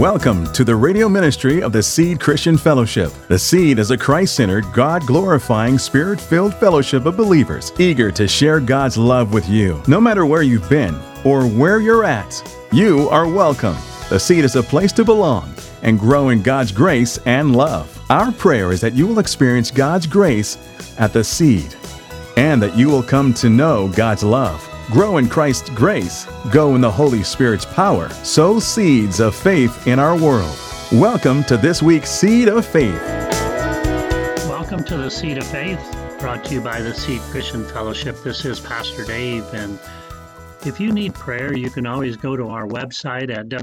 Welcome to the radio ministry of the Seed Christian Fellowship. The Seed is a Christ-centered, God-glorifying, Spirit-filled fellowship of believers eager to share God's love with you. No matter where you've been or where you're at, you are welcome. The Seed is a place to belong and grow in God's grace and love. Our prayer is that you will experience God's grace at the Seed and that you will come to know God's love. Grow in Christ's grace, go in the Holy Spirit's power, sow seeds of faith in our world. Welcome to this week's Seed of Faith. Welcome to the Seed of Faith, brought to you by the Seed Christian Fellowship. This is Pastor Dave, and if you need prayer, you can always go to our website at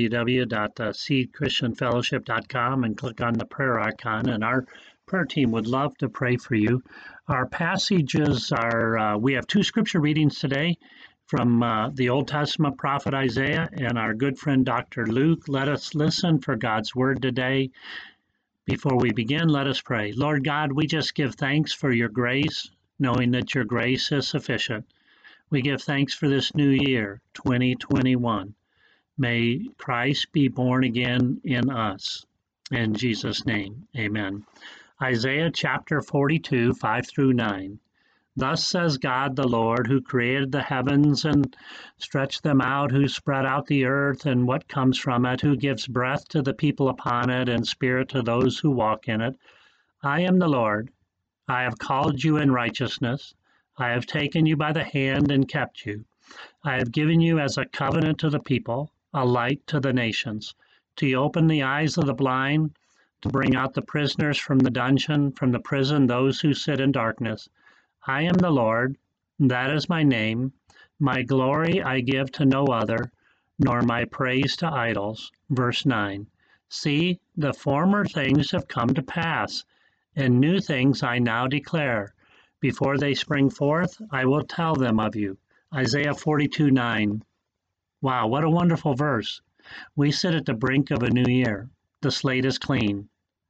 www.seedchristianfellowship.com and click on the prayer icon, and our prayer team would love to pray for you. Our passages are, we have two scripture readings today from the Old Testament prophet Isaiah and our good friend Dr. Luke. Let us listen for God's word today. Before we begin, let us pray. Lord God, we just give thanks for your grace, knowing that your grace is sufficient. We give thanks for this new year, 2021. May Christ be born again in us. In Jesus' name, amen. Isaiah chapter 42, 5 through 9. Thus says God the Lord, who created the heavens and stretched them out, who spread out the earth and what comes from it, who gives breath to the people upon it and spirit to those who walk in it. I am the Lord. I have called you in righteousness. I have taken you by the hand and kept you. I have given you as a covenant to the people, a light to the nations, to open the eyes of the blind, to bring out the prisoners from the dungeon, from the prison those who sit in darkness. I am the Lord, that is my name. My glory I give to no other, nor my praise to idols. Verse 9. See, the former things have come to pass, and new things I now declare. Before they spring forth, I will tell them of you. Isaiah 42, 9. Wow, what a wonderful verse. We sit at the brink of a new year. The slate is clean.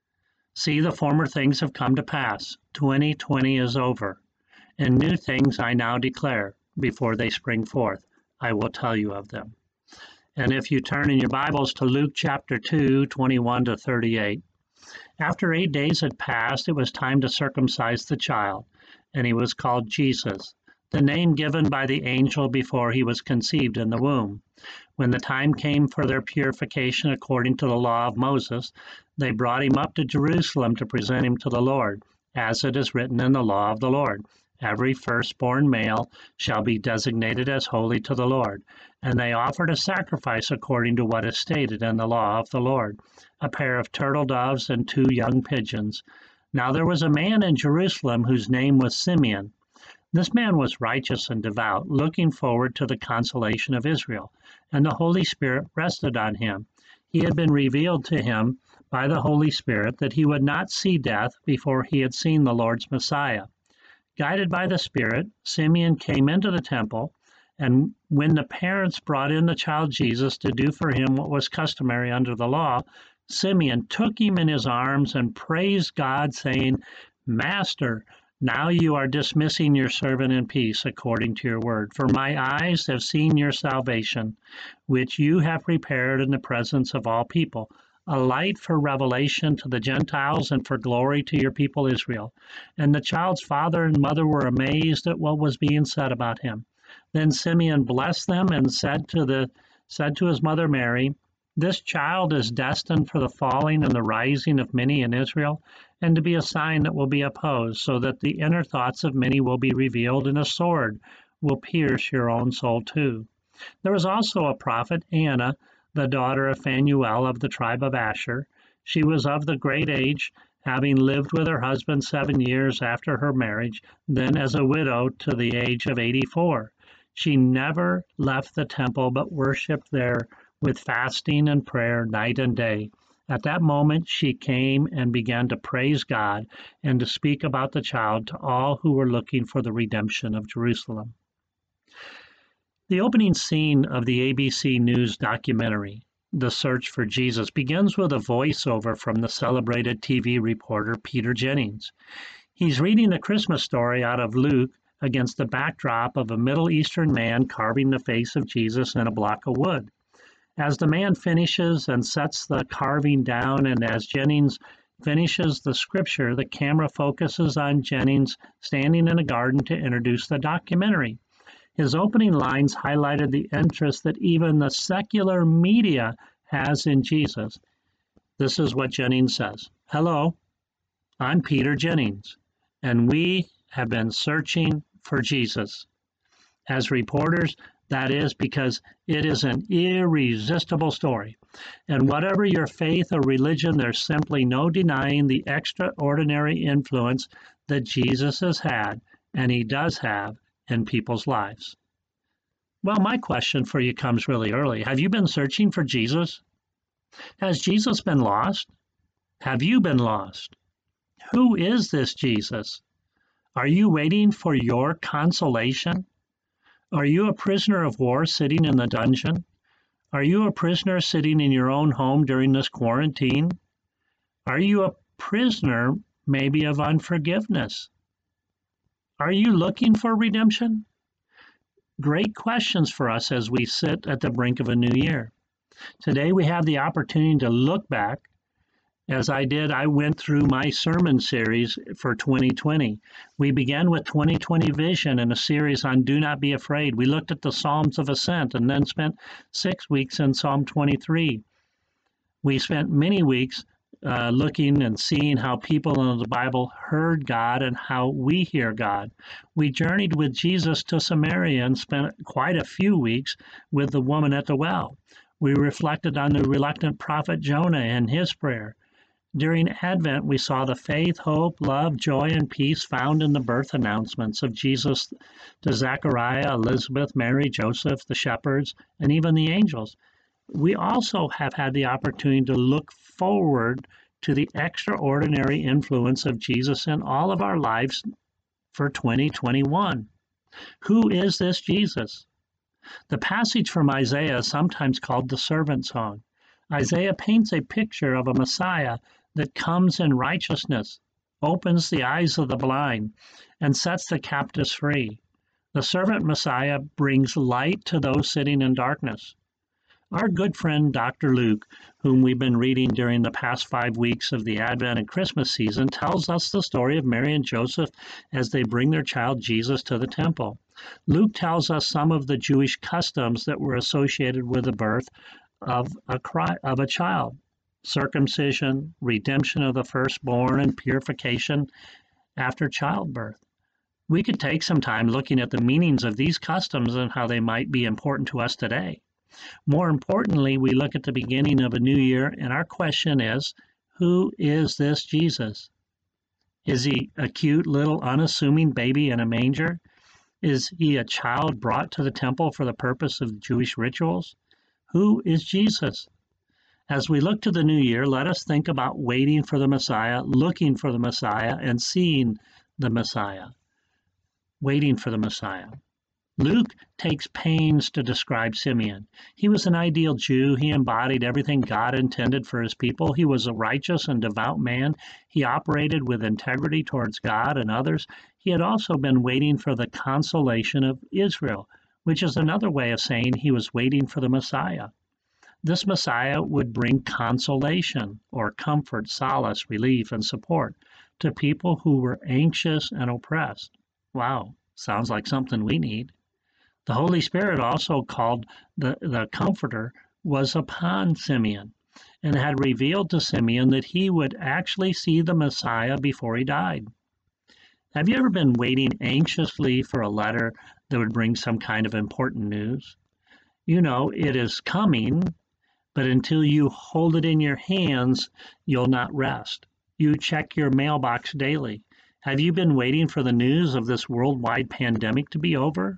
See, the former things have come to pass. 2020 is over. And new things I now declare. Before they spring forth, I will tell you of them. And if you turn in your Bibles to Luke chapter 2, 21 to 38. After 8 days had passed, it was time to circumcise the child, and he was called Jesus, the name given by the angel before he was conceived in the womb. When the time came for their purification according to the law of Moses, they brought him up to Jerusalem to present him to the Lord, as it is written in the law of the Lord. Every firstborn male shall be designated as holy to the Lord. And they offered a sacrifice according to what is stated in the law of the Lord, a pair of turtle doves and 2 young pigeons. Now there was a man in Jerusalem whose name was Simeon. This man was righteous and devout, looking forward to the consolation of Israel, and the Holy Spirit rested on him. He had been revealed to him by the Holy Spirit that he would not see death before he had seen the Lord's Messiah. Guided by the Spirit, Simeon came into the temple, and when the parents brought in the child Jesus to do for him what was customary under the law, Simeon took him in his arms and praised God, saying, Master, now you are dismissing your servant in peace according to your word. For my eyes have seen your salvation, which you have prepared in the presence of all people, a light for revelation to the Gentiles and for glory to your people Israel. And the child's father and mother were amazed at what was being said about him. Then Simeon blessed them and said to his mother Mary, This child is destined for the falling and the rising of many in Israel, and to be a sign that will be opposed, so that the inner thoughts of many will be revealed, and a sword will pierce your own soul too. There was also a prophet, Anna, the daughter of Phanuel of the tribe of Asher. She was of the great age, having lived with her husband 7 years after her marriage, then as a widow to the age of 84. She never left the temple, but worshipped there with fasting and prayer night and day. At that moment she came and began to praise God and to speak about the child to all who were looking for the redemption of Jerusalem. The opening scene of the ABC News documentary, The Search for Jesus, begins with a voiceover from the celebrated TV reporter Peter Jennings. He's reading the Christmas story out of Luke against the backdrop of a Middle Eastern man carving the face of Jesus in a block of wood. As the man finishes and sets the carving down, and as Jennings finishes the scripture, the camera focuses on Jennings standing in a garden to introduce the documentary. His opening lines highlighted the interest that even the secular media has in Jesus. This is what Jennings says. "Hello, I'm Peter Jennings, and we have been searching for Jesus. As reporters, that is because it is an irresistible story. And whatever your faith or religion, there's simply no denying the extraordinary influence that Jesus has had, and he does have, in people's lives." Well, my question for you comes really early. Have you been searching for Jesus? Has Jesus been lost? Have you been lost? Who is this Jesus? Are you waiting for your consolation? Are you a prisoner of war sitting in the dungeon? Are you a prisoner sitting in your own home during this quarantine? Are you a prisoner maybe of unforgiveness? Are you looking for redemption? Great questions for us as we sit at the brink of a new year. Today we have the opportunity to look back. As I did, I went through my sermon series for 2020. We began with 2020 Vision and a series on Do Not Be Afraid. We looked at the Psalms of Ascent and then spent 6 weeks in Psalm 23. We spent many weeks looking and seeing how people in the Bible heard God and how we hear God. We journeyed with Jesus to Samaria and spent quite a few weeks with the woman at the well. We reflected on the reluctant prophet Jonah and his prayer. During Advent, we saw the faith, hope, love, joy, and peace found in the birth announcements of Jesus to Zechariah, Elizabeth, Mary, Joseph, the shepherds, and even the angels. We also have had the opportunity to look forward to the extraordinary influence of Jesus in all of our lives for 2021. Who is this Jesus? The passage from Isaiah is sometimes called the servant song. Isaiah paints a picture of a Messiah that comes in righteousness, opens the eyes of the blind, and sets the captives free. The servant Messiah brings light to those sitting in darkness. Our good friend Dr. Luke, whom we've been reading during the past 5 weeks of the Advent and Christmas season, tells us the story of Mary and Joseph as they bring their child Jesus to the temple. Luke tells us some of the Jewish customs that were associated with the birth of a child: circumcision, redemption of the firstborn, and purification after childbirth. We could take some time looking at the meanings of these customs and how they might be important to us today. More importantly, we look at the beginning of a new year, and our question is, who is this Jesus? Is he a cute little unassuming baby in a manger? Is he a child brought to the temple for the purpose of Jewish rituals? Who is Jesus? As we look to the new year, let us think about waiting for the Messiah, looking for the Messiah, and seeing the Messiah. Waiting for the Messiah. Luke takes pains to describe Simeon. He was an ideal Jew. He embodied everything God intended for his people. He was a righteous and devout man. He operated with integrity towards God and others. He had also been waiting for the consolation of Israel, which is another way of saying he was waiting for the Messiah. This Messiah would bring consolation or comfort, solace, relief, and support to people who were anxious and oppressed. Wow, sounds like something we need. The Holy Spirit, also called the Comforter, was upon Simeon and had revealed to Simeon that he would actually see the Messiah before he died. Have you ever been waiting anxiously for a letter that would bring some kind of important news? You know, it is coming, but until you hold it in your hands, you'll not rest. You check your mailbox daily. Have you been waiting for the news of this worldwide pandemic to be over?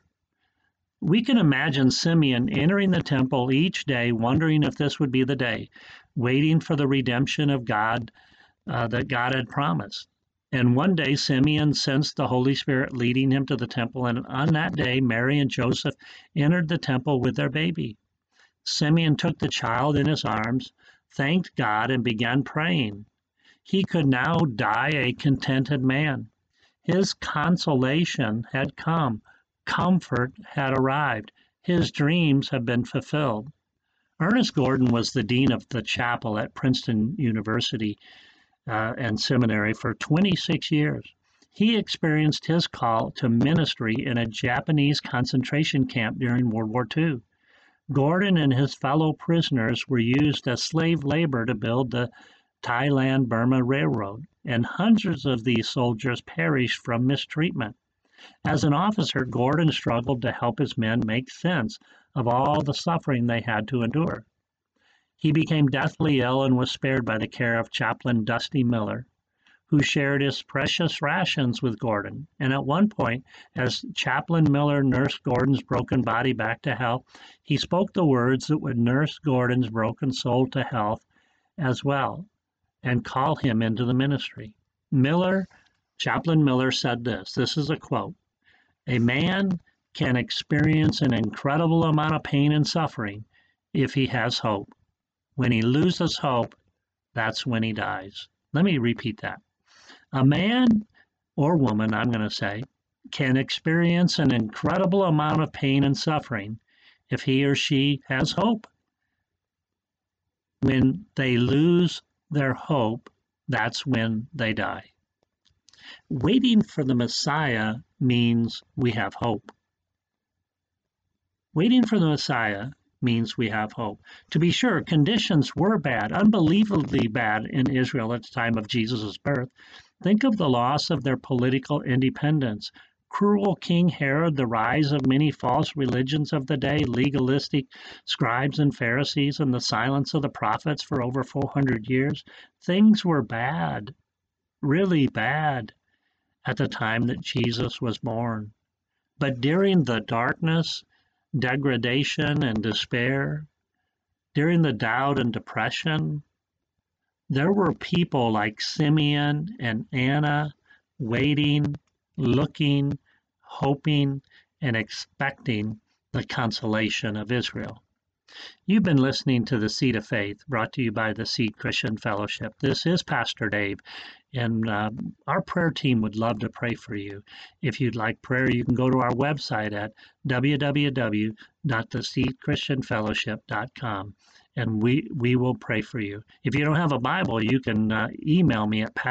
We can imagine Simeon entering the temple each day, wondering if this would be the day, waiting for the redemption of God that God had promised. And one day, Simeon sensed the Holy Spirit leading him to the temple, and on that day, Mary and Joseph entered the temple with their baby. Simeon took the child in his arms, thanked God, and began praying. He could now die a contented man. His consolation had come. Comfort had arrived. His dreams had been fulfilled. Ernest Gordon was the dean of the chapel at Princeton University and Seminary for 26 years. He experienced his call to ministry in a Japanese concentration camp during World War II. Gordon and his fellow prisoners were used as slave labor to build the Thailand-Burma Railroad, and hundreds of these soldiers perished from mistreatment. As an officer, Gordon struggled to help his men make sense of all the suffering they had to endure. He became deathly ill and was spared by the care of Chaplain Dusty Miller, who shared his precious rations with Gordon. And at one point, as Chaplain Miller nursed Gordon's broken body back to health, he spoke the words that would nurse Gordon's broken soul to health as well and call him into the ministry. Chaplain Miller said this is a quote, "A man can experience an incredible amount of pain and suffering if he has hope. When he loses hope, that's when he dies." Let me repeat that. A man or woman, I'm going to say, can experience an incredible amount of pain and suffering if he or she has hope. When they lose their hope, that's when they die. Waiting for the Messiah means we have hope. Waiting for the Messiah means we have hope. To be sure, conditions were bad, unbelievably bad in Israel at the time of Jesus' birth. Think of the loss of their political independence. Cruel King Herod, the rise of many false religions of the day, legalistic scribes and Pharisees, and the silence of the prophets for over 400 years. Things were bad, really bad, at the time that Jesus was born. But during the darkness, degradation, and despair, during the doubt and depression, there were people like Simeon and Anna waiting, looking, hoping, and expecting the consolation of Israel. You've been listening to The Seed of Faith, brought to you by the Seed Christian Fellowship. This is Pastor Dave, and our prayer team would love to pray for you. If you'd like prayer, you can go to our website at www.theseedchristianfellowship.com, and we will pray for you. If you don't have a Bible, you can email me at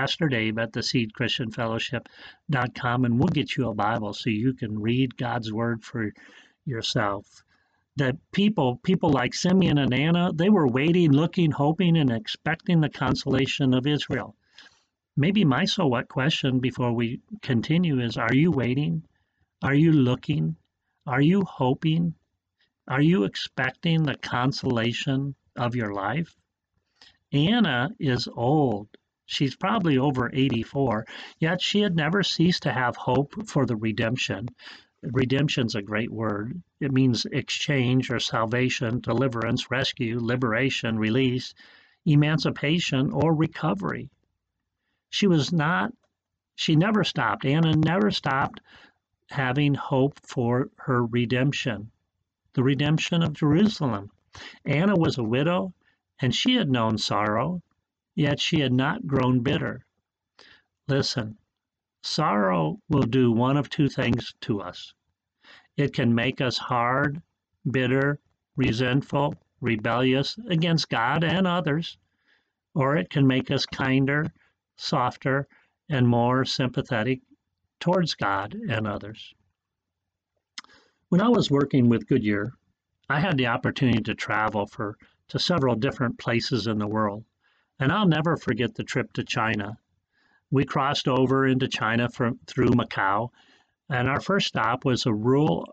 pastordave@theseedchristianfellowship.com, and we'll get you a Bible so you can read God's Word for yourself. That people like Simeon and Anna, they were waiting, looking, hoping, and expecting the consolation of Israel. Maybe my so what question before we continue is, are you waiting? Are you looking? Are you hoping? Are you expecting the consolation of your life? Anna is old. She's probably over 84, yet she had never ceased to have hope for the redemption. Redemption's a great word. It means exchange or salvation, deliverance, rescue, liberation, release, emancipation, or recovery. Anna never stopped having hope for her redemption, the redemption of Jerusalem. Anna was a widow, and she had known sorrow, yet she had not grown bitter. Listen, sorrow will do one of two things to us. It can make us hard, bitter, resentful, rebellious against God and others, or it can make us kinder, softer, and more sympathetic towards God and others. When I was working with Goodyear, I had the opportunity to travel to several different places in the world, and I'll never forget the trip to China. We crossed over into China through Macau, and our first stop was a rural,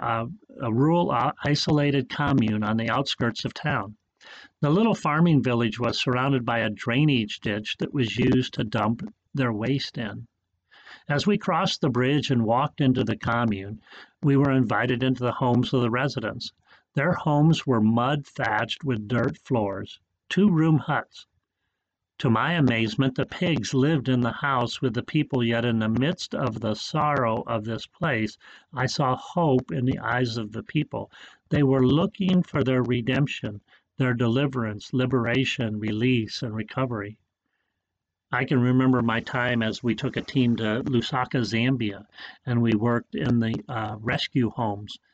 isolated commune on the outskirts of town. The little farming village was surrounded by a drainage ditch that was used to dump their waste in. As we crossed the bridge and walked into the commune, we were invited into the homes of the residents. Their homes were mud thatched with dirt floors, 2-room huts. To my amazement, the pigs lived in the house with the people, yet in the midst of the sorrow of this place, I saw hope in the eyes of the people. They were looking for their redemption, their deliverance, liberation, release, and recovery. I can remember my time as we took a team to Lusaka, Zambia, and we worked in the rescue homes.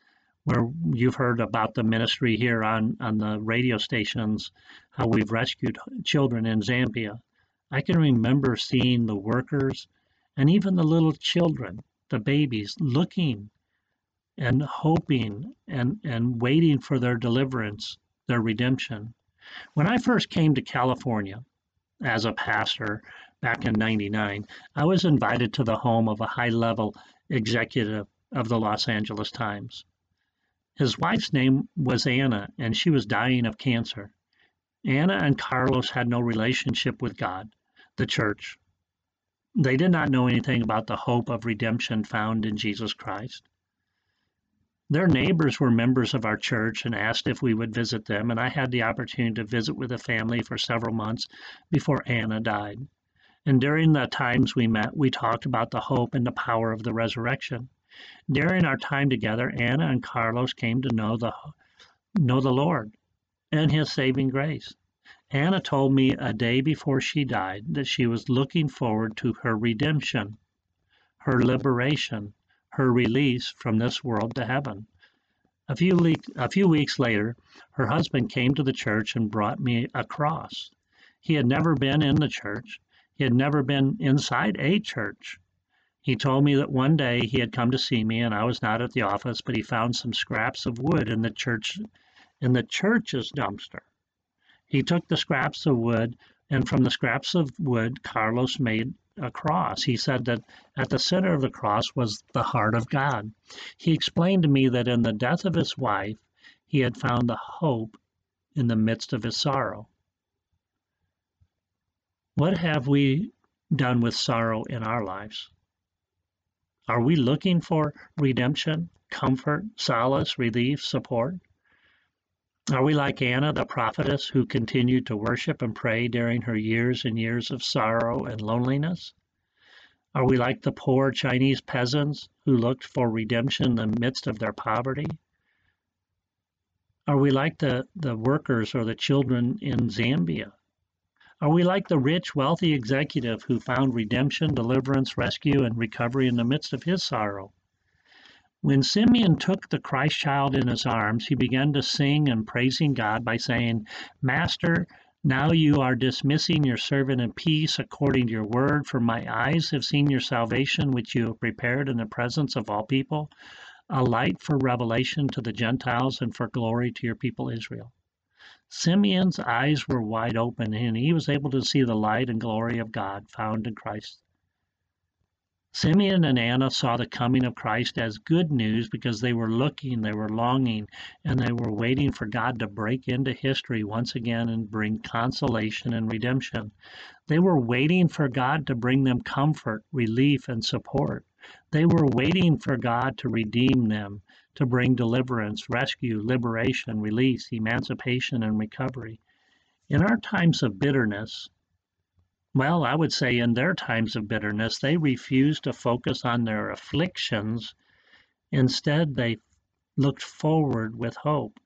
where you've heard about the ministry here on the radio stations, how we've rescued children in Zambia. I can remember seeing the workers and even the little children, the babies, looking and hoping and waiting for their deliverance, their redemption. When I first came to California as a pastor back in '99, I was invited to the home of a high-level executive of the Los Angeles Times. His wife's name was Anna, and she was dying of cancer. Anna and Carlos had no relationship with God, the church. They did not know anything about the hope of redemption found in Jesus Christ. Their neighbors were members of our church and asked if we would visit them, and I had the opportunity to visit with the family for several months before Anna died. And during the times we met, we talked about the hope and the power of the resurrection. During our time together, Anna and Carlos came to know the Lord and His saving grace. Anna told me a day before she died that she was looking forward to her redemption, her liberation, her release from this world to heaven. A few weeks later, her husband came to the church and brought me a cross. He had never been in the church. He had never been inside a church. He told me that one day he had come to see me and I was not at the office, but he found some scraps of wood in the church's dumpster. He took the scraps of wood, and from the scraps of wood, Carlos made a cross. He said that at the center of the cross was the heart of God. He explained to me that in the death of his wife, he had found the hope in the midst of his sorrow. What have we done with sorrow in our lives? Are we looking for redemption, comfort, solace, relief, support? Are we like Anna, the prophetess, who continued to worship and pray during her years and years of sorrow and loneliness? Are we like the poor Chinese peasants who looked for redemption in the midst of their poverty? Are we like the workers or the children in Zambia? Are we like the rich, wealthy executive who found redemption, deliverance, rescue, and recovery in the midst of his sorrow? When Simeon took the Christ child in his arms, he began to sing and praising God by saying, "Master, now you are dismissing your servant in peace according to your word, for my eyes have seen your salvation, which you have prepared in the presence of all people, a light for revelation to the Gentiles and for glory to your people Israel." Simeon's eyes were wide open, and he was able to see the light and glory of God found in Christ. Simeon and Anna saw the coming of Christ as good news because they were looking, they were longing, and they were waiting for God to break into history once again and bring consolation and redemption. They were waiting for God to bring them comfort, relief, and support. They were waiting for God to redeem them, to bring deliverance, rescue, liberation, release, emancipation, and recovery. In our times of bitterness, well, I would say in their times of bitterness, they refused to focus on their afflictions. Instead, they looked forward with hope.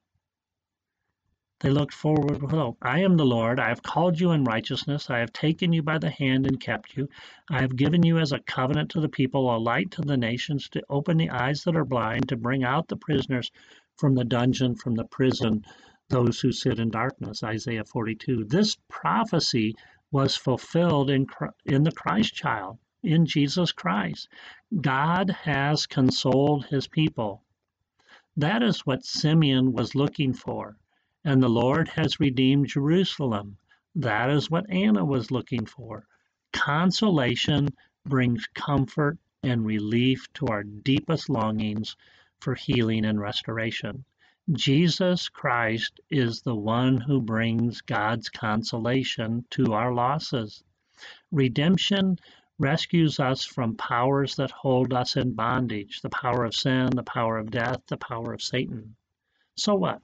They looked forward with hope. "I am the Lord. I have called you in righteousness. I have taken you by the hand and kept you. I have given you as a covenant to the people, a light to the nations, to open the eyes that are blind, to bring out the prisoners from the dungeon, from the prison, those who sit in darkness." Isaiah 42. This prophecy was fulfilled in the Christ child, in Jesus Christ. God has consoled his people. That is what Simeon was looking for. And the Lord has redeemed Jerusalem. That is what Anna was looking for. Consolation brings comfort and relief to our deepest longings for healing and restoration. Jesus Christ is the one who brings God's consolation to our losses. Redemption rescues us from powers that hold us in bondage, the power of sin, the power of death, the power of Satan. So what?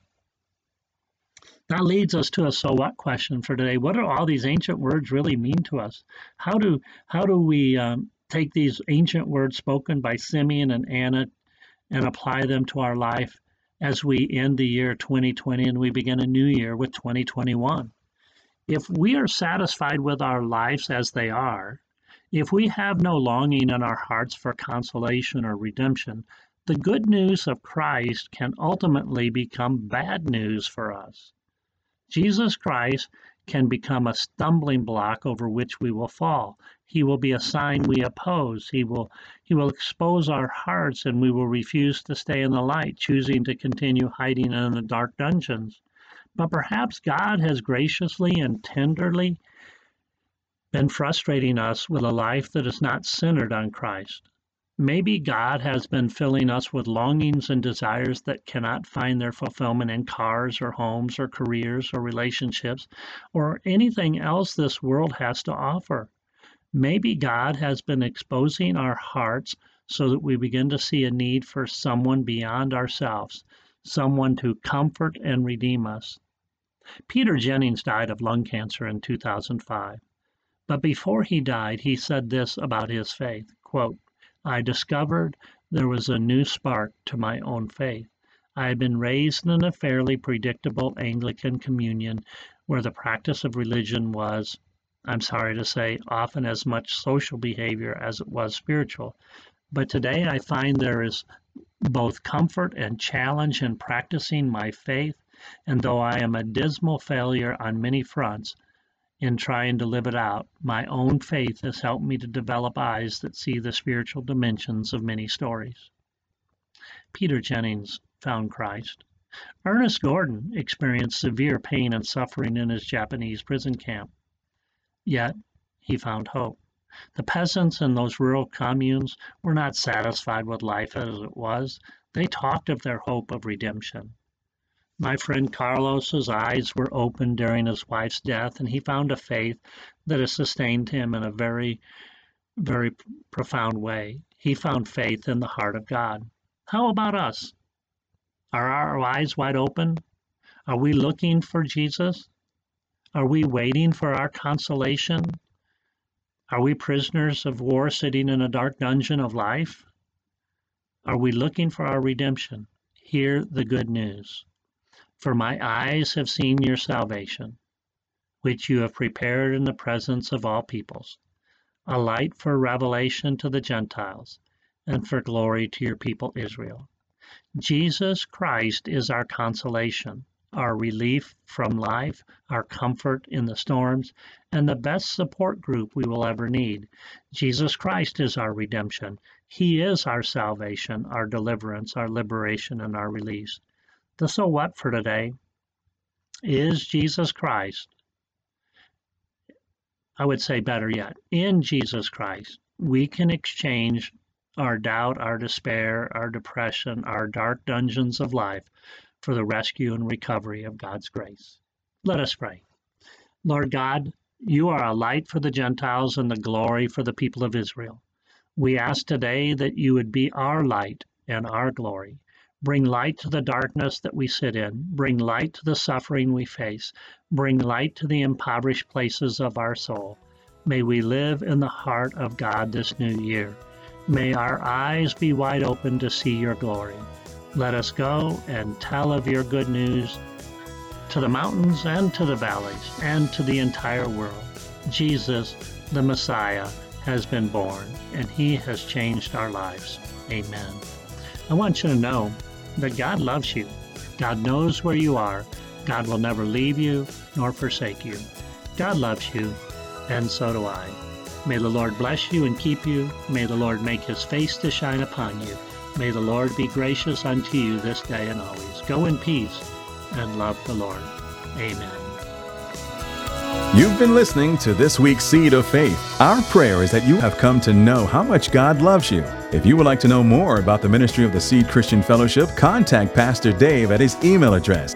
That leads us to a so what question for today. What do all these ancient words really mean to us? How do we take these ancient words spoken by Simeon and Anna and apply them to our life as we end the year 2020 and we begin a new year with 2021? If we are satisfied with our lives as they are, if we have no longing in our hearts for consolation or redemption, the good news of Christ can ultimately become bad news for us. Jesus Christ can become a stumbling block over which we will fall. He will be a sign we oppose. He will expose our hearts, and we will refuse to stay in the light, choosing to continue hiding in the dark dungeons. But perhaps God has graciously and tenderly been frustrating us with a life that is not centered on Christ. Maybe God has been filling us with longings and desires that cannot find their fulfillment in cars or homes or careers or relationships or anything else this world has to offer. Maybe God has been exposing our hearts so that we begin to see a need for someone beyond ourselves, someone to comfort and redeem us. Peter Jennings died of lung cancer in 2005. But before he died, he said this about his faith, quote, "I discovered there was a new spark to my own faith. I had been raised in a fairly predictable Anglican communion where the practice of religion was, I'm sorry to say, often as much social behavior as it was spiritual. But today I find there is both comfort and challenge in practicing my faith, and though I am a dismal failure on many fronts, in trying to live it out, my own faith has helped me to develop eyes that see the spiritual dimensions of many stories." Peter Jennings found Christ. Ernest Gordon experienced severe pain and suffering in his Japanese prison camp. Yet, he found hope. The peasants in those rural communes were not satisfied with life as it was. They talked of their hope of redemption. My friend Carlos's eyes were opened during his wife's death, and he found a faith that has sustained him in a very, very profound way. He found faith in the heart of God. How about us? Are our eyes wide open? Are we looking for Jesus? Are we waiting for our consolation? Are we prisoners of war sitting in a dark dungeon of life? Are we looking for our redemption? Hear the good news. For my eyes have seen your salvation, which you have prepared in the presence of all peoples, a light for revelation to the Gentiles, and for glory to your people Israel. Jesus Christ is our consolation, our relief from life, our comfort in the storms, and the best support group we will ever need. Jesus Christ is our redemption. He is our salvation, our deliverance, our liberation, and our release. The so what for today is Jesus Christ. I would say better yet, in Jesus Christ, we can exchange our doubt, our despair, our depression, our dark dungeons of life for the rescue and recovery of God's grace. Let us pray. Lord God, you are a light for the Gentiles and the glory for the people of Israel. We ask today that you would be our light and our glory. Bring light to the darkness that we sit in. Bring light to the suffering we face. Bring light to the impoverished places of our soul. May we live in the heart of God this new year. May our eyes be wide open to see your glory. Let us go and tell of your good news to the mountains and to the valleys and to the entire world. Jesus, the Messiah, has been born, and he has changed our lives. Amen. I want you to know that God loves you. God knows where you are. God will never leave you nor forsake you. God loves you, and so do I. May the Lord bless you and keep you. May the Lord make his face to shine upon you. May the Lord be gracious unto you this day and always. Go in peace and love the Lord. Amen. You've been listening to this week's Seed of Faith. Our prayer is that you have come to know how much God loves you. If you would like to know more about the ministry of the Seed Christian Fellowship, contact Pastor Dave at his email address,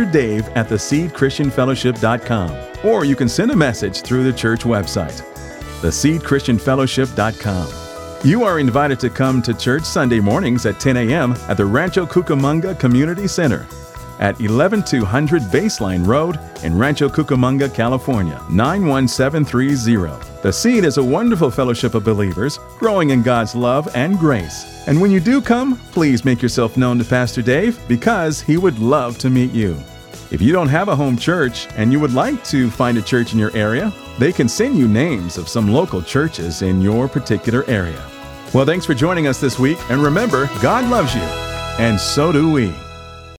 pastordave@theseedchristianfellowship.com, or you can send a message through the church website, theseedchristianfellowship.com. You are invited to come to church Sunday mornings at 10 a.m. at the Rancho Cucamonga Community Center at 11200 Baseline Road in Rancho Cucamonga, California, 91730. The Seed is a wonderful fellowship of believers growing in God's love and grace. And when you do come, please make yourself known to Pastor Dave because he would love to meet you. If you don't have a home church and you would like to find a church in your area, they can send you names of some local churches in your particular area. Well, thanks for joining us this week. And remember, God loves you, and so do we.